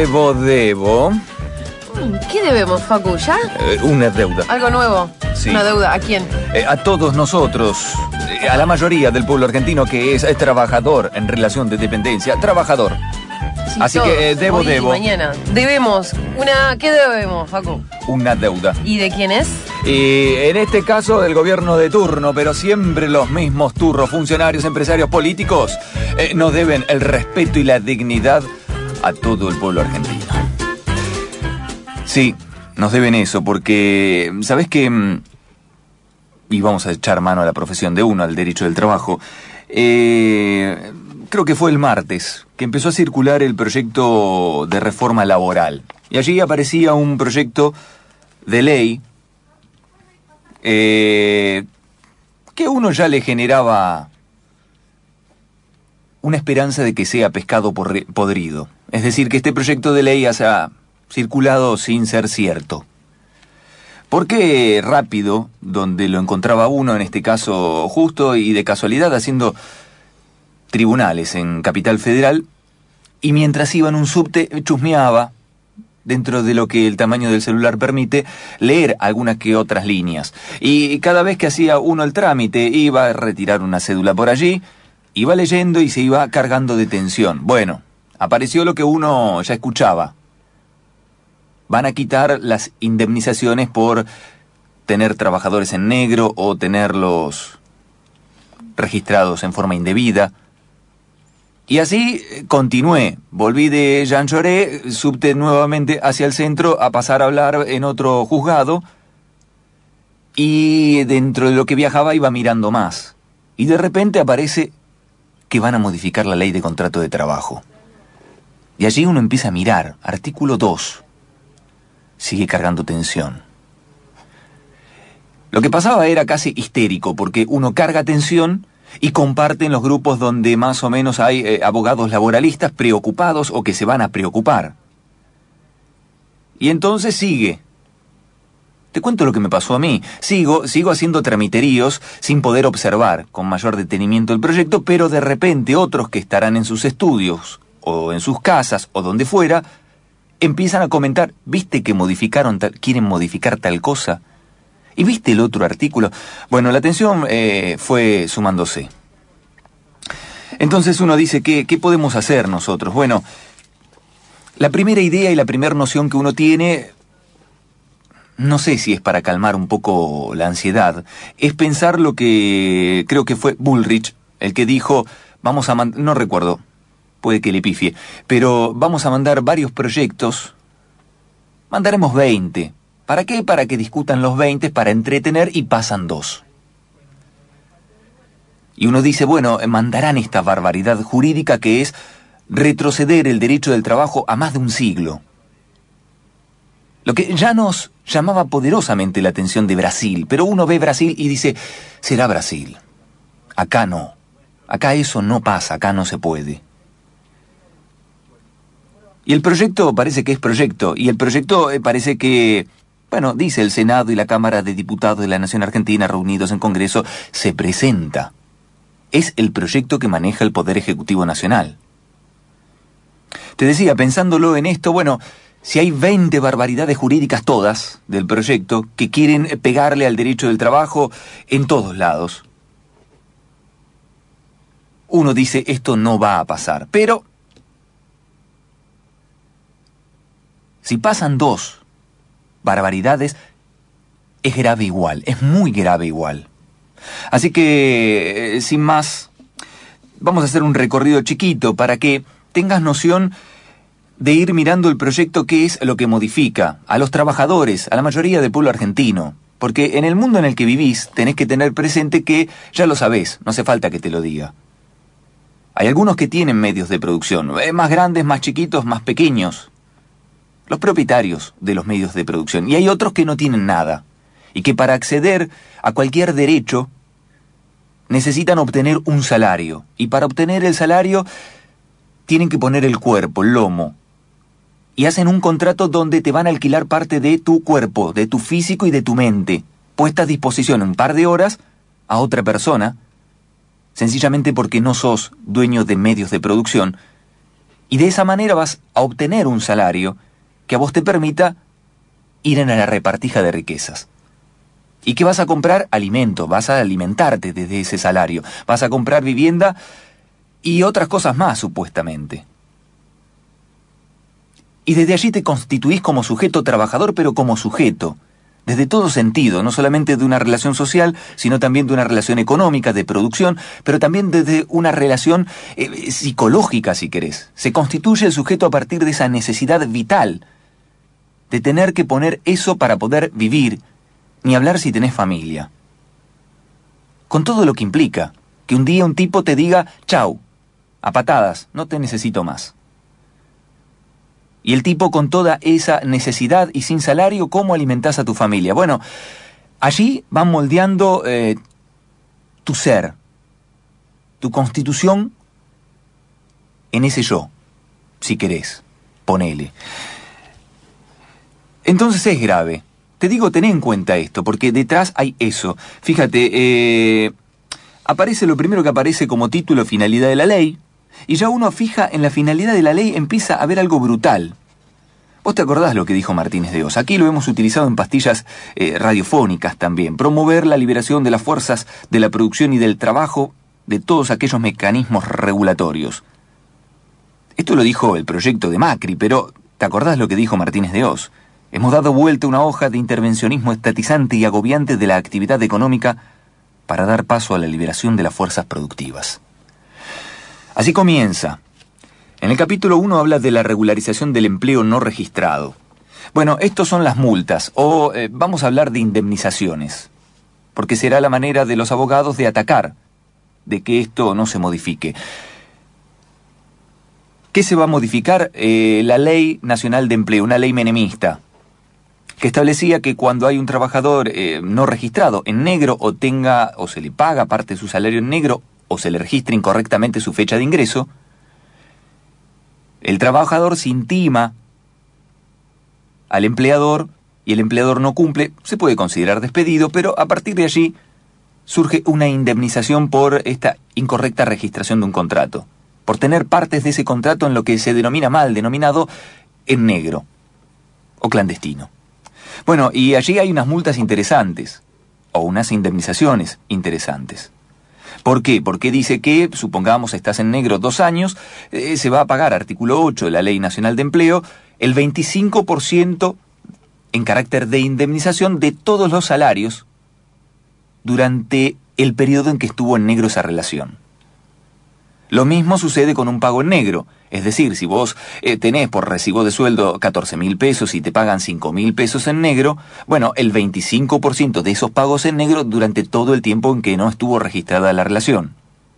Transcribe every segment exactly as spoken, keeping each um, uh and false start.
Debo, debo. ¿Qué debemos, Facu? ¿Ya? Eh, una deuda. ¿Algo nuevo? Sí. ¿Una deuda? ¿A quién? Eh, a todos nosotros, eh, a la mayoría del pueblo argentino que es, es trabajador en relación de dependencia. Trabajador. Sí, Así todos. que eh, debo, Hoy y debo. mañana. Debemos. Una... ¿Qué debemos, Facu? Una deuda. ¿Y de quién es? Y en este caso del gobierno de turno, pero siempre los mismos turros, funcionarios, empresarios, políticos, eh, nos deben el respeto y la dignidad a todo el pueblo argentino. Sí, nos deben eso, porque, ¿sabés qué? Y vamos a echar mano a la profesión de uno, al derecho del trabajo. Eh, creo que fue el martes que empezó a circular el proyecto de reforma laboral. Y allí aparecía un proyecto de ley eh, que a uno ya le generaba una esperanza de que sea pescado podrido. Es decir, que este proyecto de ley haya circulado sin ser cierto. Porque rápido, donde lo encontraba uno, en este caso justo y de casualidad, haciendo tribunales en Capital Federal, y mientras iba en un subte, chusmeaba, dentro de lo que el tamaño del celular permite, leer algunas que otras líneas. Y cada vez que hacía uno el trámite, iba a retirar una cédula por allí, iba leyendo y se iba cargando de tensión. Bueno, apareció lo que uno ya escuchaba. Van a quitar las indemnizaciones por tener trabajadores en negro o tenerlos registrados en forma indebida. Y así continué. Volví de Jean Jaurès, subte nuevamente hacia el centro a pasar a hablar en otro juzgado. Y dentro de lo que viajaba iba mirando más. Y de repente aparece que van a modificar la ley de contrato de trabajo. Y allí uno empieza a mirar, artículo dos. Sigue cargando tensión. Lo que pasaba era casi histérico, porque uno carga tensión y comparte en los grupos donde más o menos hay eh, abogados laboralistas preocupados o que se van a preocupar. Y entonces sigue. Te cuento lo que me pasó a mí. Sigo, sigo haciendo tramiteríos sin poder observar con mayor detenimiento el proyecto, pero de repente otros que estarán en sus estudios o en sus casas o donde fuera, empiezan a comentar, ¿viste que modificaron tal, quieren modificar tal cosa? ¿Y viste el otro artículo? Bueno, la tensión eh, fue sumándose. Entonces uno dice, ¿qué, ¿qué podemos hacer nosotros? Bueno, la primera idea y la primera noción que uno tiene, no sé si es para calmar un poco la ansiedad, es pensar lo que creo que fue Bullrich, el que dijo, vamos a mandar, no recuerdo, puede que le pifie, pero vamos a mandar varios proyectos, mandaremos veinte. ¿Para qué? Para que discutan los veinte, para entretener, y pasan dos. Y uno dice, bueno, mandarán esta barbaridad jurídica que es retroceder el derecho del trabajo a más de un siglo. Lo que ya nos llamaba poderosamente la atención de Brasil, pero uno ve Brasil y dice, será Brasil. Acá no. Acá eso no pasa, acá no se puede. Y el proyecto parece que es proyecto, y el proyecto parece que, bueno, dice el Senado y la Cámara de Diputados de la Nación Argentina reunidos en Congreso, se presenta. Es el proyecto que maneja el Poder Ejecutivo Nacional. Te decía, pensándolo en esto, bueno, si hay veinte barbaridades jurídicas todas del proyecto que quieren pegarle al derecho del trabajo en todos lados, uno dice, esto no va a pasar, pero si pasan dos barbaridades, es grave igual, es muy grave igual. Así que, eh, sin más, vamos a hacer un recorrido chiquito para que tengas noción de ir mirando el proyecto, qué es lo que modifica a los trabajadores, a la mayoría del pueblo argentino. Porque en el mundo en el que vivís tenés que tener presente que ya lo sabés, no hace falta que te lo diga. Hay algunos que tienen medios de producción, eh, más grandes, más chiquitos, más pequeños. Los propietarios de los medios de producción. Y hay otros que no tienen nada. Y que para acceder a cualquier derecho necesitan obtener un salario. Y para obtener el salario tienen que poner el cuerpo, el lomo. Y hacen un contrato donde te van a alquilar parte de tu cuerpo, de tu físico y de tu mente, puesta a disposición un par de horas a otra persona, sencillamente porque no sos dueño de medios de producción, Y de esa manera vas a obtener un salario que a vos te permita ir en la repartija de riquezas. ¿Y qué vas a comprar? Alimento, vas a alimentarte desde ese salario, vas a comprar vivienda y otras cosas más, supuestamente. Y desde allí te constituís como sujeto trabajador, pero como sujeto, desde todo sentido, no solamente de una relación social, sino también de una relación económica, de producción, pero también desde una relación eh, psicológica, si querés. Se constituye el sujeto a partir de esa necesidad vital, de tener que poner eso para poder vivir, ni hablar si tenés familia. Con todo lo que implica, que un día un tipo te diga, chau, a patadas, no te necesito más. Y el tipo con toda esa necesidad y sin salario, ¿cómo alimentás a tu familia? Bueno, allí van moldeando eh, tu ser, tu constitución en ese yo, si querés, ponele. Entonces es grave. Te digo, ten en cuenta esto, porque detrás hay eso. Fíjate, eh, aparece lo primero que aparece como título, finalidad de la ley, y ya uno fija en la finalidad de la ley, empieza a ver algo brutal. Vos te acordás lo que dijo Martínez de Oz. Aquí lo hemos utilizado en pastillas eh, radiofónicas también. Promover la liberación de las fuerzas de la producción y del trabajo de todos aquellos mecanismos regulatorios. Esto lo dijo el proyecto de Macri, pero ¿te acordás lo que dijo Martínez de Oz? Hemos dado vuelta una hoja de intervencionismo estatizante y agobiante de la actividad económica para dar paso a la liberación de las fuerzas productivas. Así comienza. En el capítulo uno habla de la regularización del empleo no registrado. Bueno, estos son las multas, o eh, vamos a hablar de indemnizaciones, porque será la manera de los abogados de atacar, de que esto no se modifique. ¿Qué se va a modificar? Eh, la Ley Nacional de Empleo, una ley menemista, que establecía que cuando hay un trabajador eh, no registrado en negro, o tenga, o se le paga parte de su salario en negro, o se le registra incorrectamente su fecha de ingreso, el trabajador se intima al empleador y el empleador no cumple, se puede considerar despedido, pero a partir de allí surge una indemnización por esta incorrecta registración de un contrato, por tener partes de ese contrato en lo que se denomina mal denominado en negro o clandestino. Bueno, y allí hay unas multas interesantes, o unas indemnizaciones interesantes. ¿Por qué? Porque dice que, supongamos, estás en negro dos años, eh, se va a pagar, artículo ocho de la Ley Nacional de Empleo, el veinticinco por ciento en carácter de indemnización de todos los salarios durante el periodo en que estuvo en negro esa relación. Lo mismo sucede con un pago en negro. Es decir, si vos eh, tenés por recibo de sueldo catorce mil pesos y te pagan cinco mil pesos en negro, bueno, el veinticinco por ciento de esos pagos en negro durante todo el tiempo en que no estuvo registrada la relación.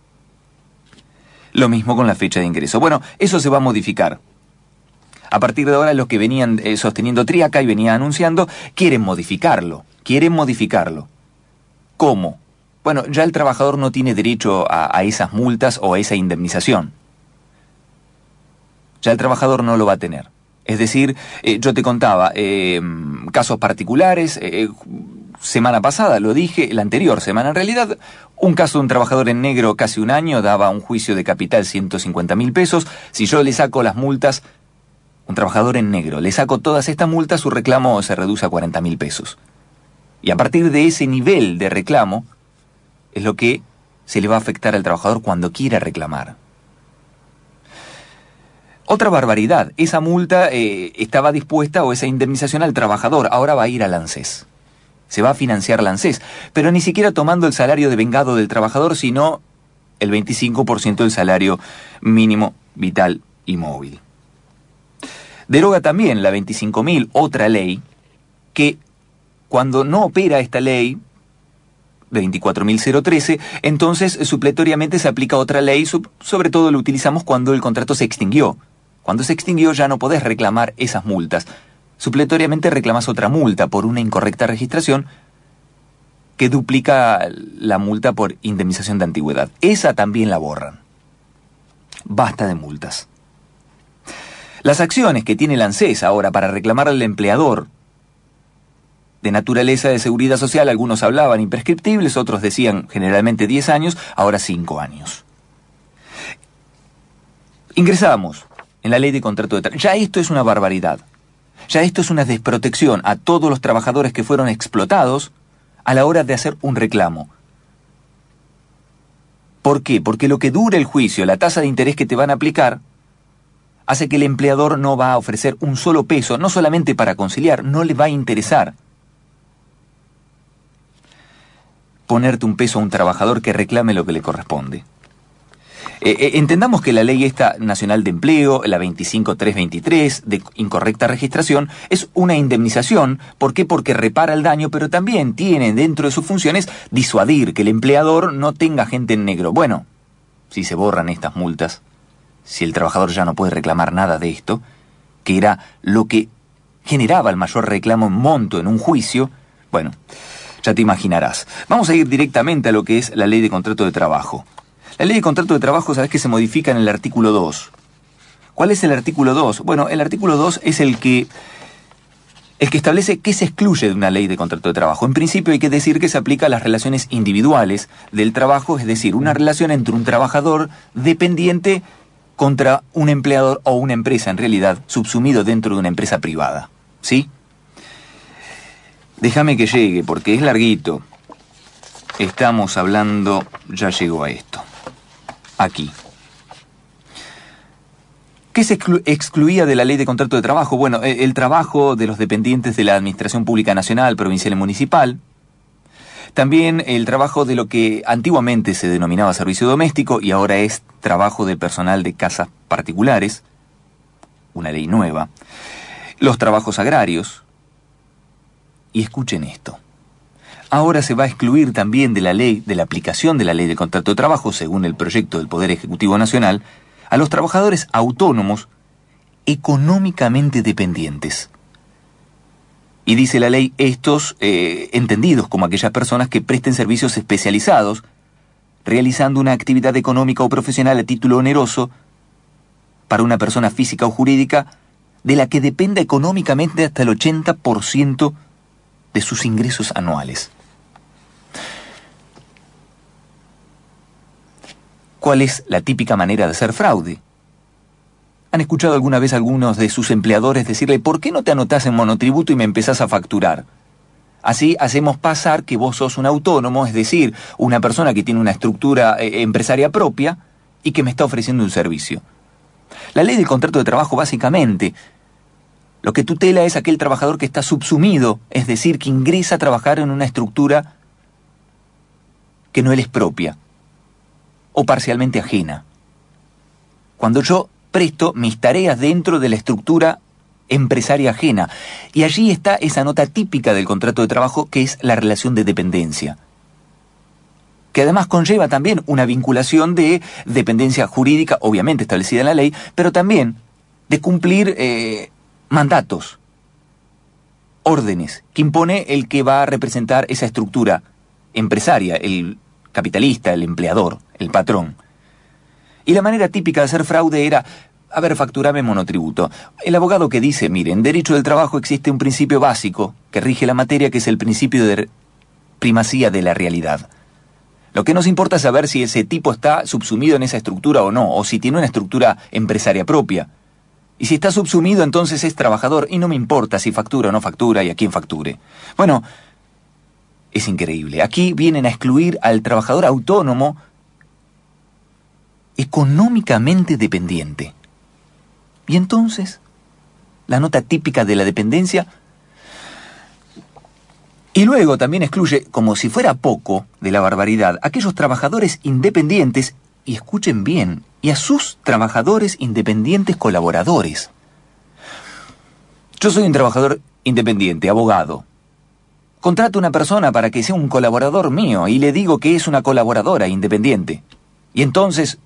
Lo mismo con la fecha de ingreso. Bueno, eso se va a modificar. A partir de ahora, los que venían eh, sosteniendo Triaca y venían anunciando, quieren modificarlo. Quieren modificarlo. ¿Cómo? Bueno, ya el trabajador no tiene derecho a, a esas multas o a esa indemnización. Ya el trabajador no lo va a tener. Es decir, eh, yo te contaba eh, casos particulares, eh, semana pasada, lo dije, la anterior semana en realidad, un caso de un trabajador en negro casi un año, daba un juicio de capital ciento cincuenta mil pesos. Si yo le saco las multas, un trabajador en negro, le saco todas estas multas, su reclamo se reduce a cuarenta mil pesos. Y a partir de ese nivel de reclamo, es lo que se le va a afectar al trabajador cuando quiera reclamar. Otra barbaridad, esa multa eh, estaba dispuesta, o esa indemnización, al trabajador, ahora va a ir al ANSES. Se va a financiar la ANSES, pero ni siquiera tomando el salario devengado del trabajador, sino el veinticinco por ciento del salario mínimo vital y móvil. Deroga también la veinticinco mil, otra ley, que cuando no opera esta ley, veinticuatro mil trece, entonces supletoriamente se aplica otra ley, sobre todo lo utilizamos cuando el contrato se extinguió. Cuando se extinguió ya no podés reclamar esas multas. Supletoriamente reclamás otra multa por una incorrecta registración que duplica la multa por indemnización de antigüedad. Esa también la borran. Basta de multas. Las acciones que tiene el ANSES ahora para reclamar al empleador, de naturaleza de seguridad social, algunos hablaban imprescriptibles, otros decían generalmente diez años, ahora cinco años. Ingresamos en la ley de contrato de trabajo. Ya esto es una barbaridad. Ya esto es una desprotección a todos los trabajadores que fueron explotados a la hora de hacer un reclamo. ¿Por qué? Porque lo que dura el juicio, la tasa de interés que te van a aplicar, hace que el empleador no va a ofrecer un solo peso, no solamente para conciliar, no le va a interesar ponerte un peso a un trabajador que reclame lo que le corresponde. Eh, eh, entendamos que la ley esta nacional de empleo, la veinticinco mil trescientos veintitrés, de incorrecta registración, es una indemnización. ¿Por qué? Porque repara el daño, pero también tiene dentro de sus funciones disuadir, que el empleador no tenga gente en negro. Bueno, si se borran estas multas, si el trabajador ya no puede reclamar nada de esto, que era lo que generaba el mayor reclamo en monto en un juicio, bueno, ya te imaginarás. Vamos a ir directamente a lo que es la ley de contrato de trabajo. La ley de contrato de trabajo, ¿sabes que se modifica en el artículo dos? ¿Cuál es el artículo dos? Bueno, el artículo dos es el que, el que establece qué se excluye de una ley de contrato de trabajo. En principio hay que decir que se aplica a las relaciones individuales del trabajo, es decir, una relación entre un trabajador dependiente contra un empleador o una empresa, en realidad, subsumido dentro de una empresa privada. ¿Sí? Déjame que llegue, porque es larguito. Estamos hablando, ya llegó a esto. Aquí. ¿Qué se exclu- excluía de la ley de contrato de trabajo? Bueno, el, el trabajo de los dependientes de la Administración Pública Nacional, Provincial y Municipal. También el trabajo de lo que antiguamente se denominaba servicio doméstico y ahora es trabajo de personal de casas particulares. Una ley nueva. Los trabajos agrarios. Y escuchen esto. Ahora se va a excluir también de la ley, de la aplicación de la ley de contrato de trabajo, según el proyecto del Poder Ejecutivo Nacional, a los trabajadores autónomos económicamente dependientes. Y dice la ley, estos eh, entendidos como aquellas personas que presten servicios especializados, realizando una actividad económica o profesional a título oneroso para una persona física o jurídica de la que dependa económicamente hasta el ochenta por ciento de sus ingresos anuales. ¿Cuál es la típica manera de hacer fraude? ¿Han escuchado alguna vez a algunos de sus empleadores decirle, ¿por qué no te anotás en monotributo y me empezás a facturar? Así hacemos pasar que vos sos un autónomo, es decir, una persona que tiene una estructura eh, empresaria propia y que me está ofreciendo un servicio. La ley del contrato de trabajo básicamente lo que tutela es aquel trabajador que está subsumido, es decir, que ingresa a trabajar en una estructura que no le es propia o parcialmente ajena. Cuando yo presto mis tareas dentro de la estructura empresaria ajena. Y allí está esa nota típica del contrato de trabajo que es la relación de dependencia, que además conlleva también una vinculación de dependencia jurídica, obviamente establecida en la ley, pero también de cumplir eh, mandatos, órdenes, que impone el que va a representar esa estructura empresaria, el capitalista, el empleador, el patrón. Y la manera típica de hacer fraude era, a ver, facturame monotributo. El abogado que dice, mire, en derecho del trabajo existe un principio básico que rige la materia, que es el principio de primacía de la realidad. Lo que nos importa es saber si ese tipo está subsumido en esa estructura o no, o si tiene una estructura empresaria propia. Y si está subsumido, entonces es trabajador, y no me importa si factura o no factura y a quién facture. Bueno, es increíble. Aquí vienen a excluir al trabajador autónomo económicamente dependiente. Y entonces, la nota típica de la dependencia. Y luego también excluye, como si fuera poco de la barbaridad, aquellos trabajadores independientes, y escuchen bien, y a sus trabajadores independientes colaboradores. Yo soy un trabajador independiente, abogado. Contrato a una persona para que sea un colaborador mío y le digo que es una colaboradora independiente. Y entonces,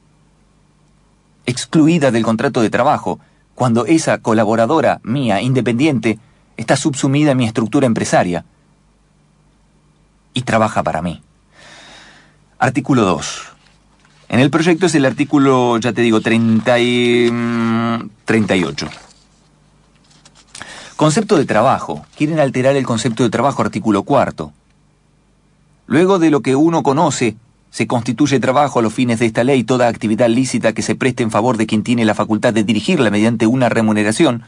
excluida del contrato de trabajo, cuando esa colaboradora mía, independiente, está subsumida en mi estructura empresaria y trabaja para mí. Artículo dos. En el proyecto es el artículo, ya te digo, treinta y, treinta y ocho. Concepto de trabajo. Quieren alterar el concepto de trabajo, artículo cuarto. Luego de lo que uno conoce se constituye trabajo a los fines de esta ley toda actividad lícita que se preste en favor de quien tiene la facultad de dirigirla mediante una remuneración.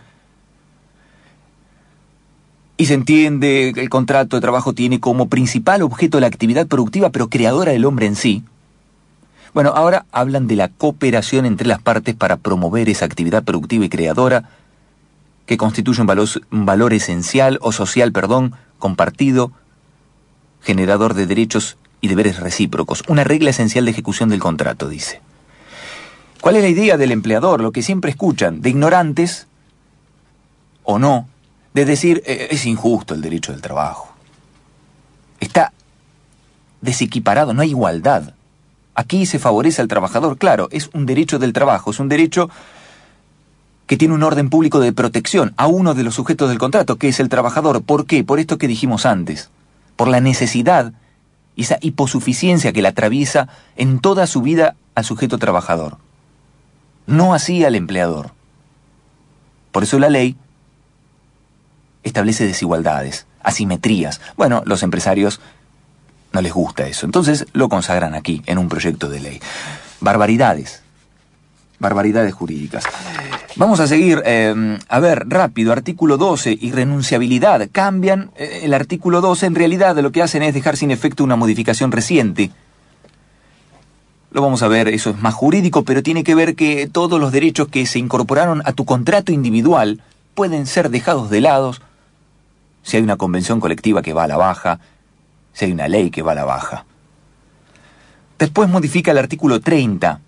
Y se entiende que el contrato de trabajo tiene como principal objeto la actividad productiva pero creadora del hombre en sí. Bueno, ahora hablan de la cooperación entre las partes para promover esa actividad productiva y creadora que constituye un valor, un valor esencial o social, perdón, compartido, generador de derechos y deberes recíprocos, una regla esencial de ejecución del contrato, dice. ¿Cuál es la idea del empleador? Lo que siempre escuchan, de ignorantes o no, de decir, eh, es injusto el derecho del trabajo. Está desequiparado, no hay igualdad. Aquí se favorece al trabajador, claro, es un derecho del trabajo, es un derecho que tiene un orden público de protección a uno de los sujetos del contrato, que es el trabajador. ¿Por qué? Por esto que dijimos antes, por la necesidad y esa hiposuficiencia que le atraviesa en toda su vida al sujeto trabajador. No así al empleador. Por eso la ley establece desigualdades, asimetrías. Bueno, los empresarios no les gusta eso, entonces lo consagran aquí, en un proyecto de ley. Barbaridades. Barbaridades jurídicas. Vamos a seguir, eh, a ver, rápido, artículo doce, irrenunciabilidad. Cambian eh, el artículo doce, en realidad lo que hacen es dejar sin efecto una modificación reciente. Lo vamos a ver, eso es más jurídico, pero tiene que ver que todos los derechos que se incorporaron a tu contrato individual pueden ser dejados de lado si hay una convención colectiva que va a la baja, si hay una ley que va a la baja. Después modifica el artículo treinta,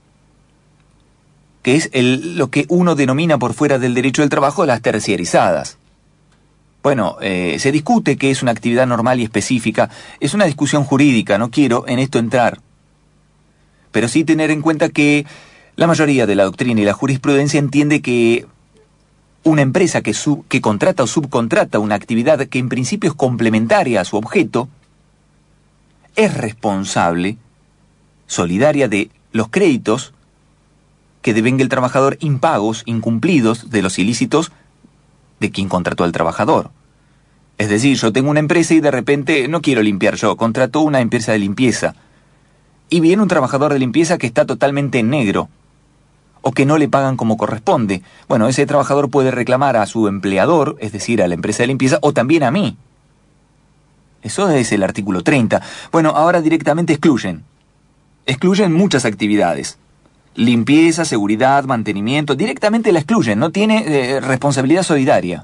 que es el, lo que uno denomina por fuera del derecho del trabajo las terciarizadas. Bueno, eh, se discute que es una actividad normal y específica. Es una discusión jurídica, no quiero en esto entrar. Pero sí tener en cuenta que la mayoría de la doctrina y la jurisprudencia entiende que una empresa que, sub, que contrata o subcontrata una actividad que en principio es complementaria a su objeto, es responsable, solidaria de los créditos que devenga el trabajador impagos, incumplidos de los ilícitos de quien contrató al trabajador. Es decir, yo tengo una empresa y de repente no quiero limpiar yo, contrato una empresa de limpieza. Y viene un trabajador de limpieza que está totalmente en negro, o que no le pagan como corresponde. Bueno, ese trabajador puede reclamar a su empleador, es decir, a la empresa de limpieza, o también a mí. Eso es el artículo treinta. Bueno, ahora directamente excluyen. Excluyen muchas actividades. Limpieza, seguridad, mantenimiento, directamente la excluyen, no tiene eh, responsabilidad solidaria.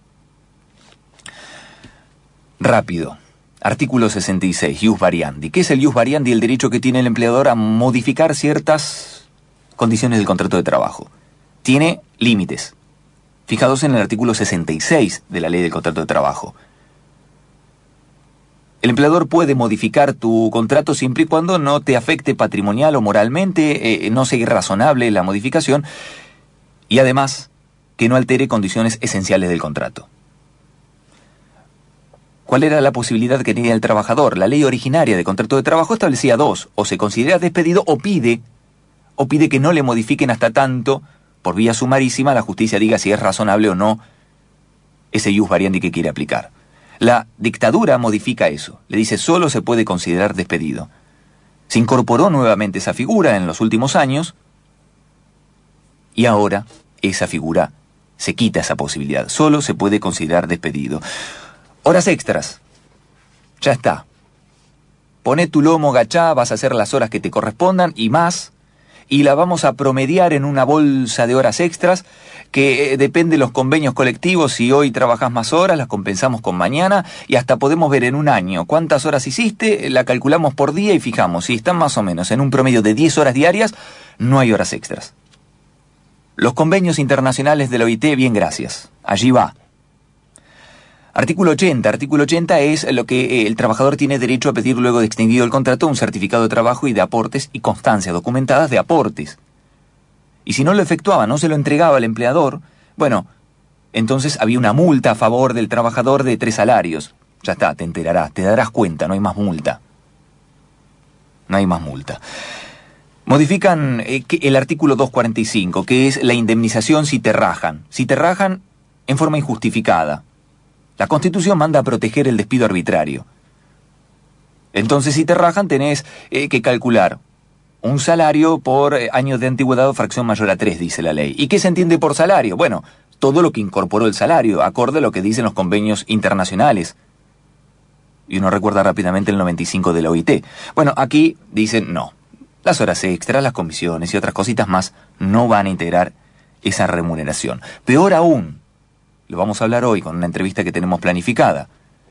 Rápido. Artículo sesenta y seis, ius variandi. ¿Qué es el ius variandi? El derecho que tiene el empleador a modificar ciertas condiciones del contrato de trabajo. Tiene límites, fijados en el artículo sesenta y seis de la Ley del Contrato de Trabajo. El empleador puede modificar tu contrato siempre y cuando no te afecte patrimonial o moralmente, eh, no sea irrazonable la modificación, y además que no altere condiciones esenciales del contrato. ¿Cuál era la posibilidad que tenía el trabajador? La ley originaria de contrato de trabajo establecía dos: o se considera despedido o pide, o pide que no le modifiquen hasta tanto, por vía sumarísima, la justicia diga si es razonable o no ese ius variandi que quiere aplicar. La dictadura modifica eso, le dice solo se puede considerar despedido. Se incorporó nuevamente esa figura en los últimos años y ahora esa figura se quita esa posibilidad, solo se puede considerar despedido. Horas extras, ya está. Poné tu lomo, gachá, vas a hacer las horas que te correspondan y más, y la vamos a promediar en una bolsa de horas extras que eh, depende de los convenios colectivos. Si hoy trabajas más horas, las compensamos con mañana y hasta podemos ver en un año cuántas horas hiciste, la calculamos por día y fijamos, si están más o menos en un promedio de diez horas diarias, no hay horas extras. Los convenios internacionales de la O I T, bien gracias, allí va. Artículo ochenta. Artículo ochenta es lo que el trabajador tiene derecho a pedir luego de extinguido el contrato un certificado de trabajo y de aportes y constancias documentadas de aportes. Y si no lo efectuaba, no se lo entregaba al empleador, bueno, entonces había una multa a favor del trabajador de tres salarios. Ya está, te enterarás, te darás cuenta, no hay más multa. No hay más multa. Modifican eh, el artículo doscientos cuarenta y cinco, que es la indemnización si te rajan. Si te rajan en forma injustificada. La Constitución manda a proteger el despido arbitrario. Entonces, si te rajan, tenés eh, que calcular un salario por eh, años de antigüedad o fracción mayor a tres, dice la ley. ¿Y qué se entiende por salario? Bueno, todo lo que incorporó el salario, acorde a lo que dicen los convenios internacionales. Y uno recuerda rápidamente el noventa y cinco de la O I T. Bueno, aquí dicen no. Las horas extras, las comisiones y otras cositas más no van a integrar esa remuneración. Peor aún, lo vamos a hablar hoy con una entrevista que tenemos planificada.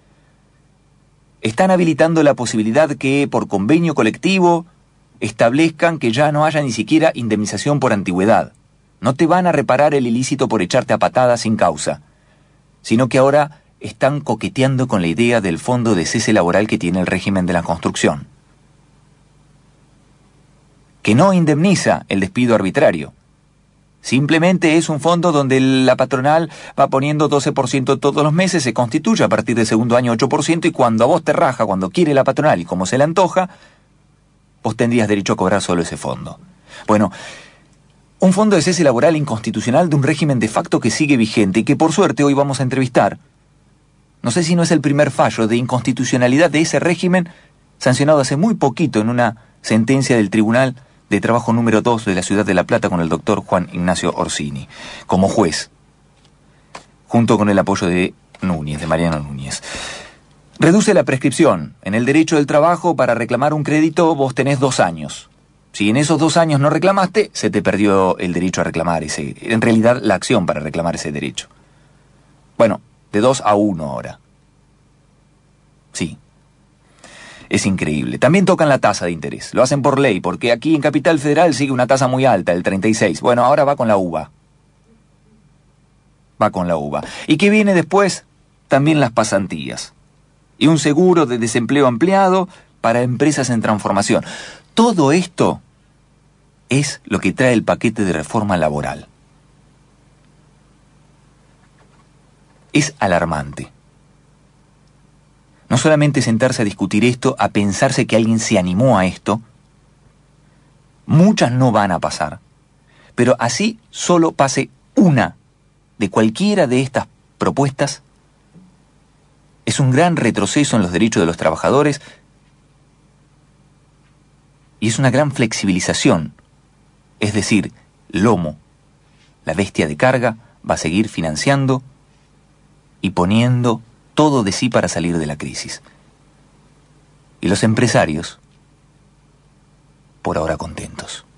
Están habilitando la posibilidad que por convenio colectivo establezcan que ya no haya ni siquiera indemnización por antigüedad. No te van a reparar el ilícito por echarte a patadas sin causa, sino que ahora están coqueteando con la idea del fondo de cese laboral que tiene el régimen de la construcción, que no indemniza el despido arbitrario. Simplemente es un fondo donde la patronal va poniendo doce por ciento todos los meses, se constituye a partir del segundo año ocho por ciento, y cuando a vos te raja, cuando quiere la patronal y como se le antoja, vos tendrías derecho a cobrar solo ese fondo. Bueno, un fondo de cese laboral inconstitucional de un régimen de facto que sigue vigente y que por suerte hoy vamos a entrevistar. No sé si no es el primer fallo de inconstitucionalidad de ese régimen sancionado hace muy poquito en una sentencia del Tribunal de Trabajo número dos de la Ciudad de La Plata con el doctor Juan Ignacio Orsini, como juez, junto con el apoyo de Núñez, de Mariano Núñez. Reduce la prescripción. En el derecho del trabajo, para reclamar un crédito, vos tenés dos años. Si en esos dos años no reclamaste, se te perdió el derecho a reclamar ese, en realidad la acción para reclamar ese derecho. Bueno, de dos a uno ahora. Sí. Es increíble. También tocan la tasa de interés. Lo hacen por ley, porque aquí en Capital Federal sigue una tasa muy alta, el treinta y seis. Bueno, ahora va con la uva. Va con la uva. ¿Y qué viene después? También las pasantías. Y un seguro de desempleo ampliado para empresas en transformación. Todo esto es lo que trae el paquete de reforma laboral. Es alarmante. No solamente sentarse a discutir esto, a pensarse que alguien se animó a esto. Muchas no van a pasar. Pero así solo pase una de cualquiera de estas propuestas, es un gran retroceso en los derechos de los trabajadores y es una gran flexibilización. Es decir, Lomo, la bestia de carga, va a seguir financiando y poniendo todo de sí para salir de la crisis. Y los empresarios, por ahora contentos.